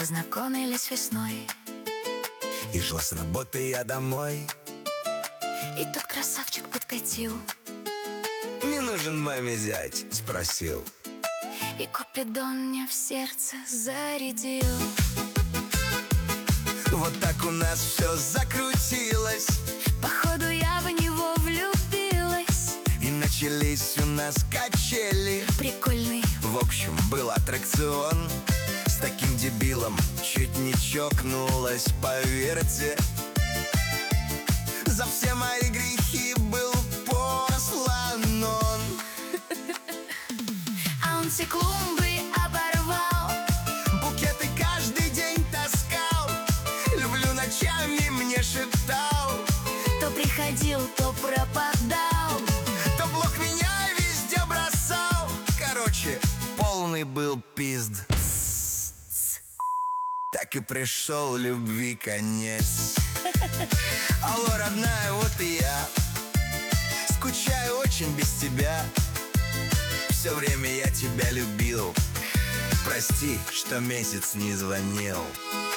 Познакомились весной, И шла с работы я домой. и тут красавчик подкатил Не нужен маме зять, спросил. и купидон мне в сердце зарядил. Вот так у нас все закрутилось, Походу я в него влюбилась. и начались у нас качели. Прикольный, В общем, был аттракцион. С таким дебилом чуть не чокнулась, поверьте. За все мои грехи был послан он. а он все клумбы оборвал. Букеты каждый день таскал. Люблю ночами мне шептал. То приходил, то пропадал. То блок меня везде бросал. Короче, полный был пизд. Так и пришел любви конец. Алло, родная, вот и я. Скучаю очень без тебя. Все время я тебя любил. Прости, что месяц не звонил.